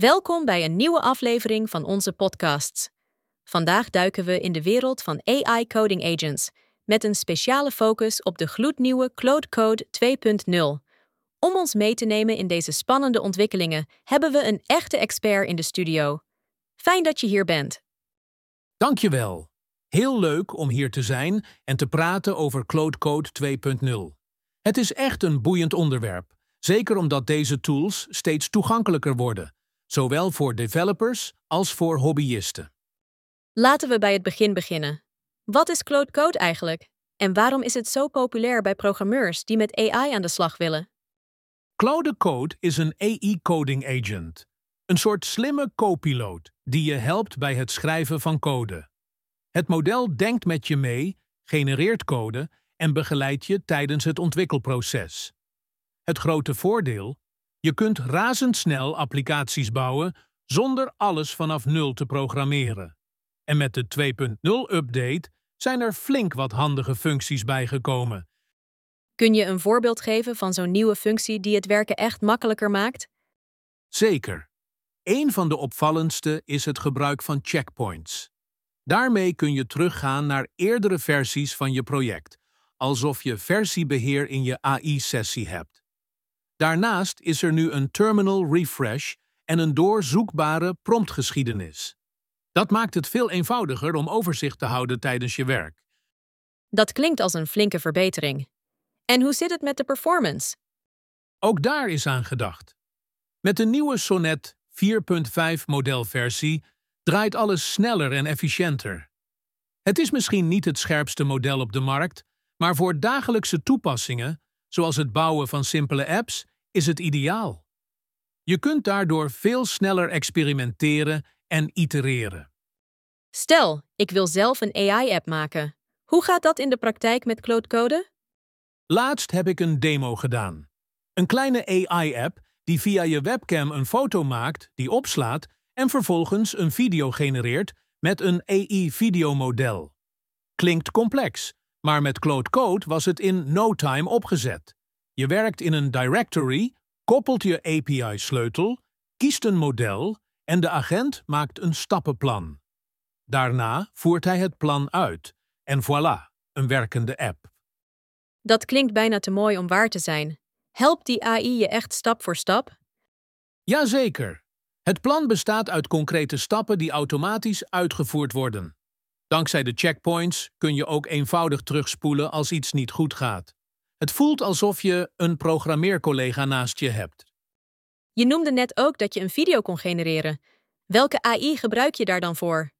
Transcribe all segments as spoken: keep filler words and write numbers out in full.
Welkom bij een nieuwe aflevering van onze podcasts. Vandaag duiken we in de wereld van A I coding agents, met een speciale focus op de gloednieuwe Claude Code twee punt nul. Om ons mee te nemen in deze spannende ontwikkelingen hebben we een echte expert in de studio. Fijn dat je hier bent. Dankjewel. Heel leuk om hier te zijn en te praten over Claude Code twee punt nul. Het is echt een boeiend onderwerp, zeker omdat deze tools steeds toegankelijker worden, zowel voor developers als voor hobbyisten. Laten we bij het begin beginnen. Wat is Claude Code eigenlijk? En waarom is het zo populair bij programmeurs die met A I aan de slag willen? Claude Code is een A I-coding agent, een soort slimme co-piloot die je helpt bij het schrijven van code. Het model denkt met je mee, genereert code en begeleidt je tijdens het ontwikkelproces. Het grote voordeel? Je kunt razendsnel applicaties bouwen zonder alles vanaf nul te programmeren. En met de twee punt nul-update zijn er flink wat handige functies bijgekomen. Kun je een voorbeeld geven van zo'n nieuwe functie die het werken echt makkelijker maakt? Zeker. Een van de opvallendste is het gebruik van checkpoints. Daarmee kun je teruggaan naar eerdere versies van je project, alsof je versiebeheer in je A I-sessie hebt. Daarnaast is er nu een terminal refresh en een doorzoekbare promptgeschiedenis. Dat maakt het veel eenvoudiger om overzicht te houden tijdens je werk. Dat klinkt als een flinke verbetering. En hoe zit het met de performance? Ook daar is aan gedacht. Met de nieuwe Sonnet vier punt vijf modelversie draait alles sneller en efficiënter. Het is misschien niet het scherpste model op de markt, maar voor dagelijkse toepassingen, zoals het bouwen van simpele apps, is het ideaal. Je kunt daardoor veel sneller experimenteren en itereren. Stel, ik wil zelf een A I-app maken. Hoe gaat dat in de praktijk met Claude Code? Laatst heb ik een demo gedaan. Een kleine A I-app die via je webcam een foto maakt, die opslaat en vervolgens een video genereert met een A I-videomodel. Klinkt complex, maar met Claude Code was het in no time opgezet. Je werkt in een directory, koppelt je A P I-sleutel, kiest een model en de agent maakt een stappenplan. Daarna voert hij het plan uit en voilà, een werkende app. Dat klinkt bijna te mooi om waar te zijn. Helpt die A I je echt stap voor stap? Jazeker. Het plan bestaat uit concrete stappen die automatisch uitgevoerd worden. Dankzij de checkpoints kun je ook eenvoudig terugspoelen als iets niet goed gaat. Het voelt alsof je een programmeercollega naast je hebt. Je noemde net ook dat je een video kon genereren. Welke A I gebruik je daar dan voor?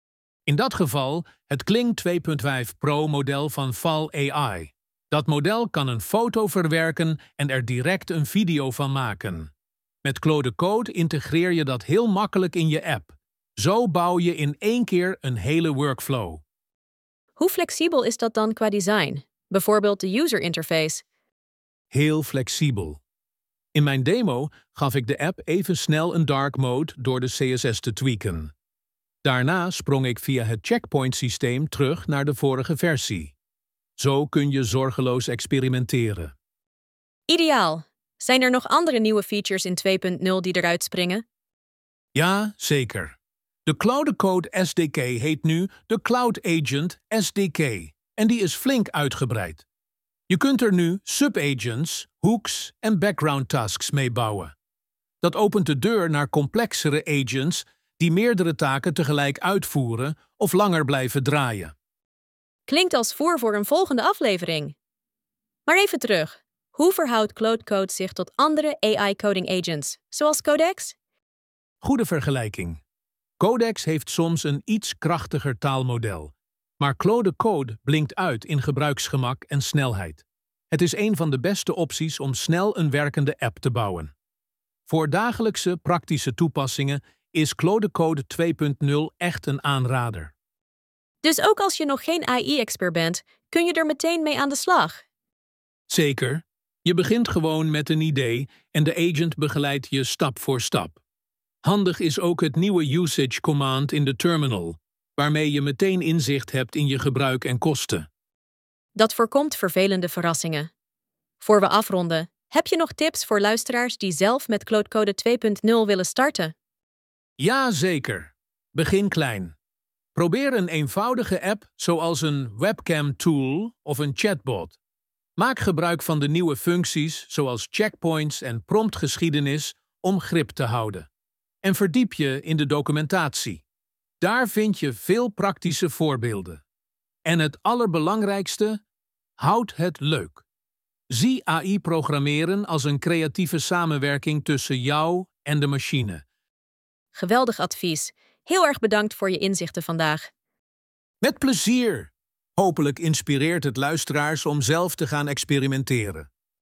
In dat geval het Kling twee punt vijf Pro-model van Val A I. Dat model kan een foto verwerken en er direct een video van maken. Met Claude Code integreer je dat heel makkelijk in je app. Zo bouw je in één keer een hele workflow. Hoe flexibel is dat dan qua design? Bijvoorbeeld de user interface. Heel flexibel. In mijn demo gaf ik de app even snel een dark mode door de C S S te tweaken. Daarna sprong ik via het checkpoint-systeem terug naar de vorige versie. Zo kun je zorgeloos experimenteren. Ideaal. Zijn er nog andere nieuwe features in twee punt nul die eruit springen? Ja, zeker. De Claude Code S D K heet nu de Cloud Agent S D K en die is flink uitgebreid. Je kunt er nu subagents, hooks en background tasks mee bouwen. Dat opent de deur naar complexere agents die meerdere taken tegelijk uitvoeren of langer blijven draaien. Klinkt als voer voor een volgende aflevering. Maar even terug. Hoe verhoudt Claude Code zich tot andere A I coding agents, zoals Codex? Goede vergelijking. Codex heeft soms een iets krachtiger taalmodel, maar Claude Code blinkt uit in gebruiksgemak en snelheid. Het is een van de beste opties om snel een werkende app te bouwen. Voor dagelijkse praktische toepassingen is Claude Code twee punt nul echt een aanrader. Dus ook als je nog geen A I-expert bent, kun je er meteen mee aan de slag? Zeker. Je begint gewoon met een idee en de agent begeleidt je stap voor stap. Handig is ook het nieuwe usage command in de terminal, waarmee je meteen inzicht hebt in je gebruik en kosten. Dat voorkomt vervelende verrassingen. Voor we afronden, heb je nog tips voor luisteraars die zelf met Claude Code twee punt nul willen starten? Jazeker. Begin klein. Probeer een eenvoudige app zoals een webcam-tool of een chatbot. Maak gebruik van de nieuwe functies zoals checkpoints en promptgeschiedenis om grip te houden. En verdiep je in de documentatie. Daar vind je veel praktische voorbeelden. En het allerbelangrijkste, houd het leuk. Zie A I-programmeren als een creatieve samenwerking tussen jou en de machine. Geweldig advies. Heel erg bedankt voor je inzichten vandaag. Met plezier! Hopelijk inspireert het luisteraars om zelf te gaan experimenteren.